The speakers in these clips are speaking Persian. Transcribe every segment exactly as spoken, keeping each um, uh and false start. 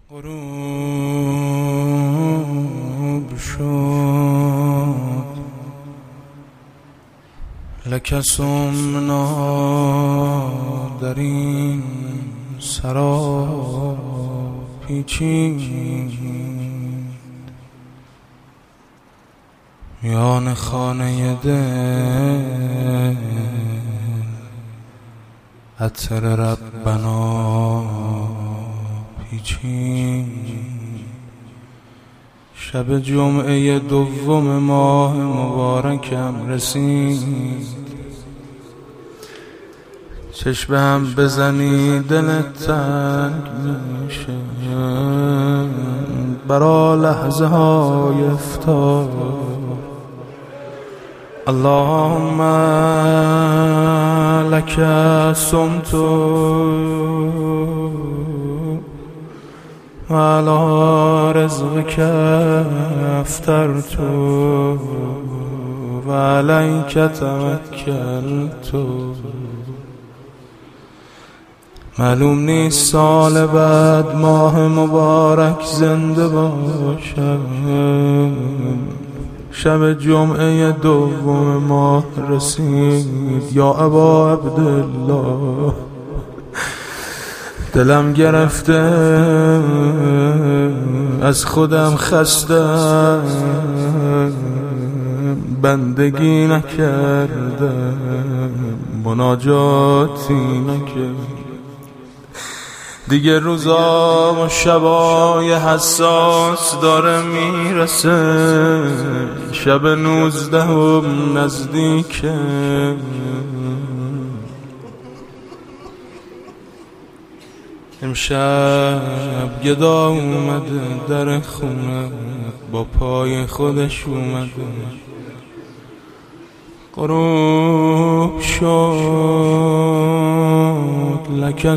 غروب شد لکه سمنا در این سرا پیچید، میان خانه دل عطر ربنا پیچید. شب جمعه دوم ماه مبارکم رسید، چشم هم بزنی دلت تنگ میشه برا لحظه های افتار. اللهم لك صمت و علی رزقك افطرت و علیک توکلت. معلوم نیست سال بعد ماه مبارک زنده باشم. شب جمعه دوم ماه رسید، یا ابا عبدالله دلم گرفته، از خودم خستم، بندگی نکردم، مناجاتی نکردم. دیگه روزا و شبای حساس داره میرسه، شب نوزدهم نزدیکه. امشب گدا اومده در خونه، با پای خودش اومده. غروب شد لکه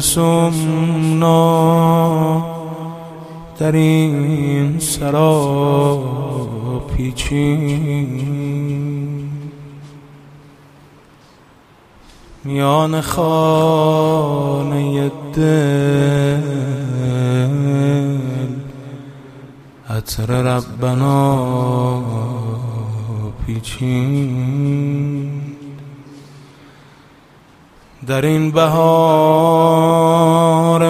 سمنا در این سرا پیچید، میان خانه دل عطر ربنا پیچید. در این بهار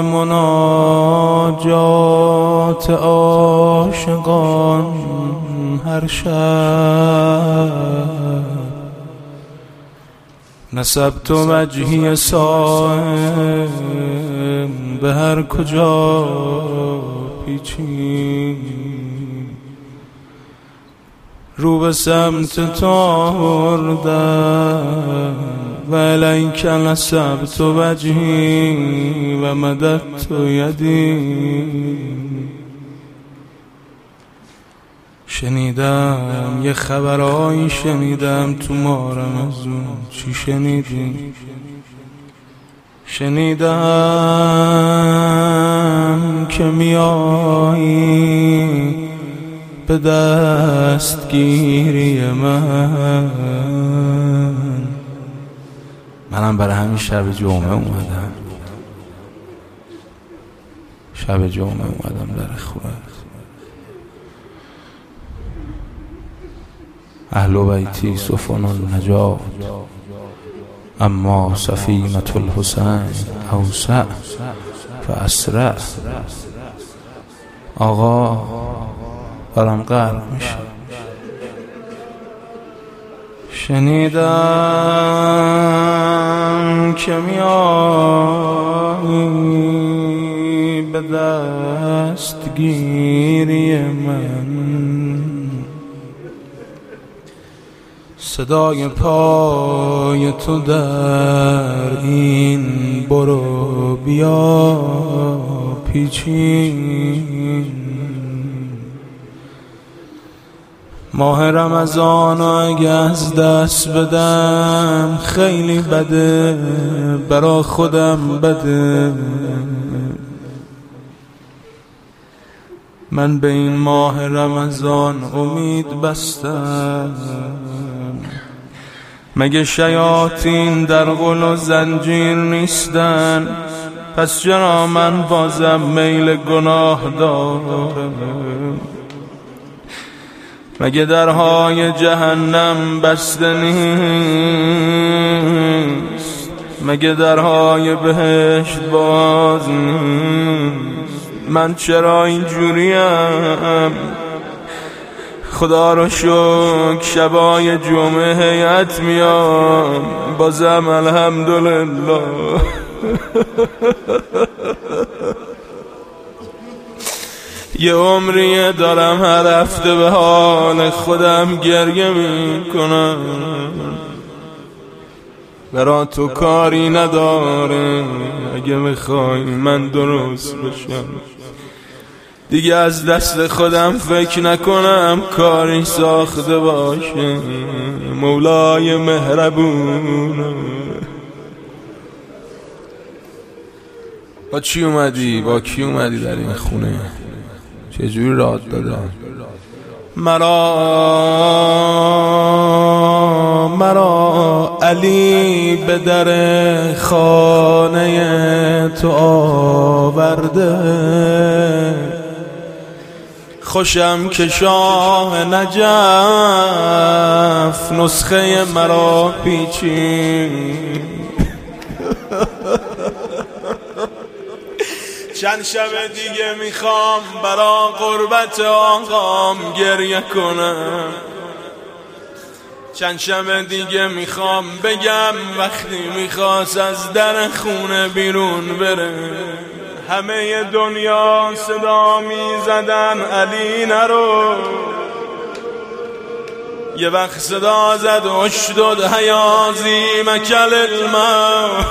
مناجات عاشقان هر شب نسبت و وجهی صائم به هر کجا پیچید. رو به سمت تو آوردم و الیک نسبت وجهی و مددت یدی. شنیدم یه خبرایی، شنیدم تو ماه رمضان. چی شنیدی؟ شنیدم که میایی به دستگیری من. منم برای همین شب جمعه اومدم، شب جمعه اومدم در خونه. اهل بیتی سفن النجات، اما سفینة الحسین اوسع فاسرع. آقا برام غرق میشه. شنیدم که میایی به دستگیری من، صدای پای تو در این برو بیا پیچید. ماه رمضان اگه از دست بدم خیلی بده، برا خودم بده. من به این ماه رمضان امید بستم، مگه شیاطین در غل و زنجیر نیستن؟ پس چرا من بازم میل گناه دارم؟ مگه درهای جهنم بسته نیست؟ مگه درهای بهشت باز نیست؟ من چرا اینجوریم؟ خدا رو شکر شبای جمعه هیئت میام بازم الحمدلله. یه عمریه دارم هر هفته به حال خودم گریه میکنم. برا تو کاری نداره اگه میخوای من درست بشم. دیگه از دست خودم فکر نکنم کاری ساخته باشه. مولای مهربون. با چی اومدی؟ با کی اومدی در این خونه؟ چجوری راه دادن؟ مرا مرا علی به در خانه تو آورده. خوشم که شاه نجف نسخه مرا پیچید. چند شب دیگه میخوام برا قربت آقام گریه کنم. چند شب دیگه میخوام بگم وقتی میخواست از در خونه بیرون بره همه دنیا صدا میزدن علی نرو. یه وقت صدا زد اشدد حیازی مکل الموت.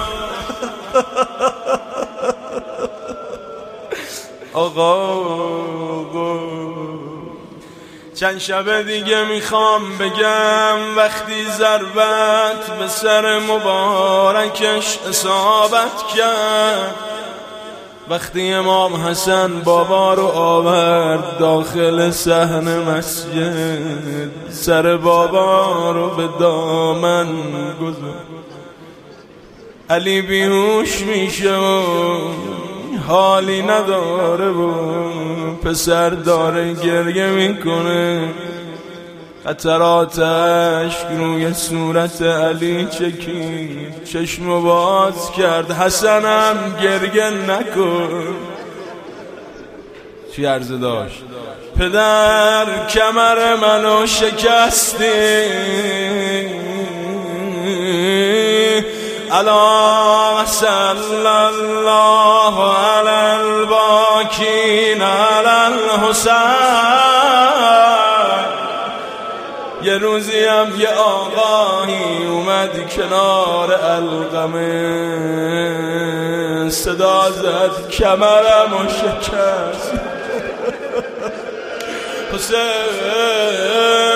آقا آقا چند شب دیگه میخوام بگم وقتی ضربت به سر مبارکش اصابت کرد. وقتی امام حسن بابا رو آورد داخل صحن مسجد سر بابا رو به دامن گذاشت. علی بیهوش میشه و حالی نداره و پسر داره گریه میکنه. قطرات اشک روی صورت علی چکید. چشمو باز کرد حسنم گریه نکن. چی عرضه داشت؟ پدر کمر منو شکستی. الا صلی الله علی الباکین علی الحسین. یه روزی هم یه آقایی اومد کنار القمه صدا زد کمرم و شکست. حسین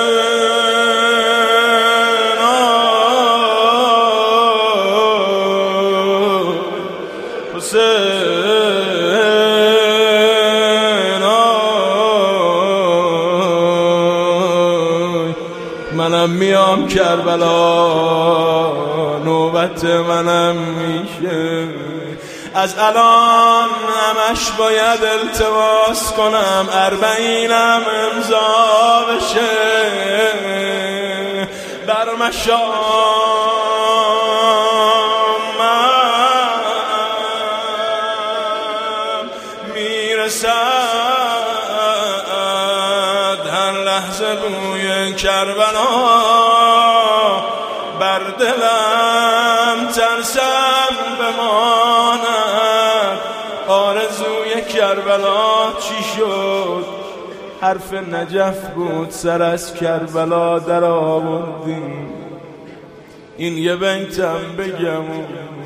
منم میام کربلا نوبت منم میشه. از الان همش باید التماس کنم اربعینم امضا بشه. بر مشامم میرسد هر لحظه بوی کربلا. بر دلم ترسم بماند آرزوی کربلا چی شد؟ حرف نجف بود سر از کربلا در آوردیم. این یه بیتم بگم و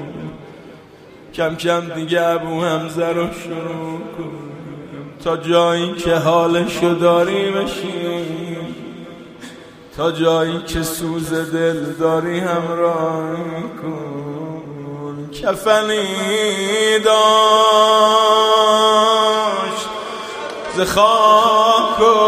کم کم دیگه ابو حمزه رو شروع کنم تا جایی که حالشو داری بشیم. تا جایی که سوز دل داری همراه کن. کفنی داشت ز خاک و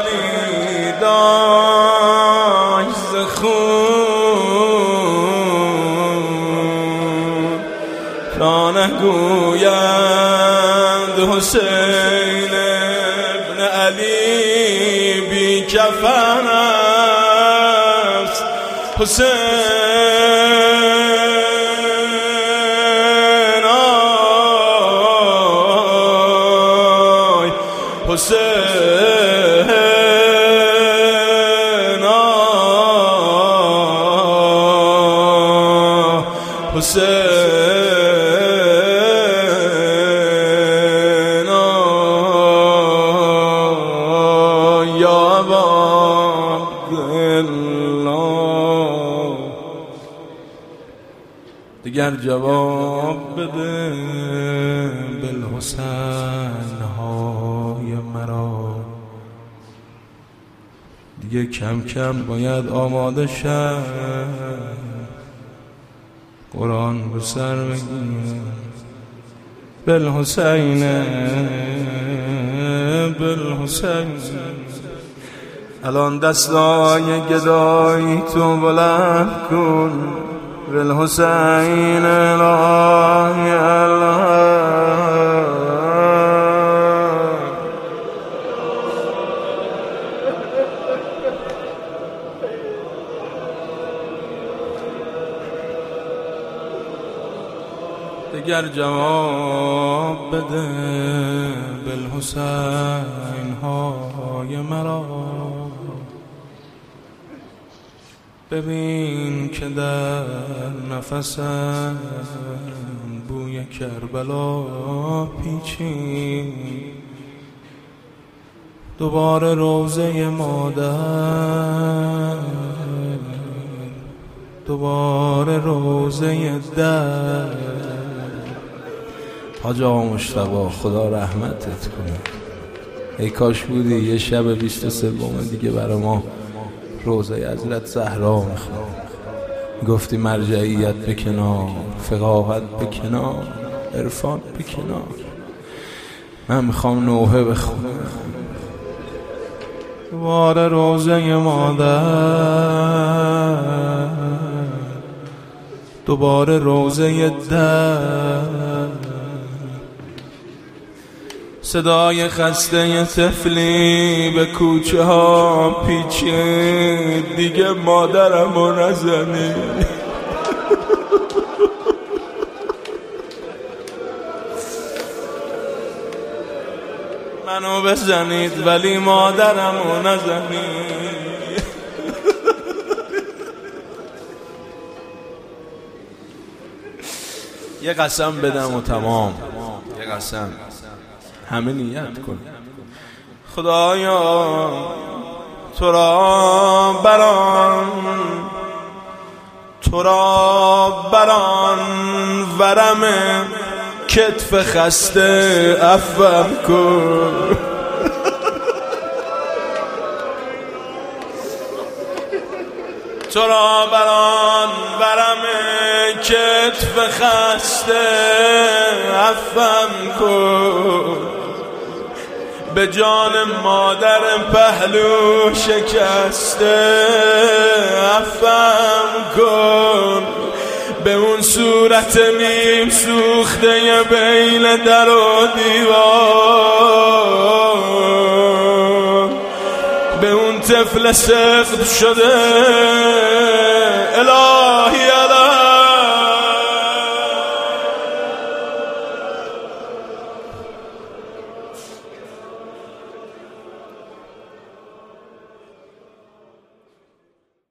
کفنی داشت ز خون. زنانه گویند حسین ابن علی بی کفن است. حسین آی حسین آی حسین آی یا ابا عبدالله. دیگر جواب بده بالحسین های مرا. دیگه کم کم باید آماده شد، قرآن به سر بگیر. بالحسین بالحسین. الان دستای گدایی تو بلند کن. بالحسین الهی الله. دیگر جواب بده بالحسین های مرا. ببین که در نفسم بوی کربلا پیچید. دوباره روزه مادر، دوباره روزه در. حاج آقا مشتبه خدا رحمتت کنه. ای کاش بودی یه شب بیست و سوم دیگه برای ما روزه حضرت زهرا میخواد. گفتی مرجعیت به کنار، فقاهت به کنار، عرفان به کنار. من میخوام نوحه بخونم. دوباره روزه مادر، دوباره روزه در. صدای خسته طفلی به کوچه ها پیچید. دیگه مادرمو نزنی. منو بزنید ولی مادرمو نزنید. یه قسم بدم و تمام. یه قسم همه نیت کن. خدایا تو را بران، تو را بران ورم کتف خسته عفوم کن. تو را بران ورم کتف خسته عفوم کن. به جان مادر پهلو شکسته عفوم کن. به اون صورت نیم سوخته بین در و دیوار، به اون طفل سفت شده الهی